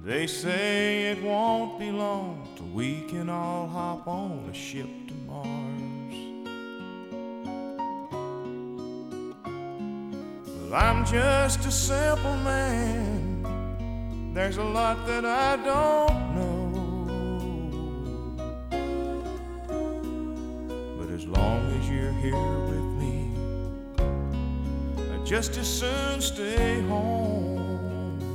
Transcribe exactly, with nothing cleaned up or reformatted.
They say it won't be long till we can all hop on a ship to Mars. Well, I'm just a simple man. There's a lot that I don't know. But as long as you're here with me, I'd just as soon stay home.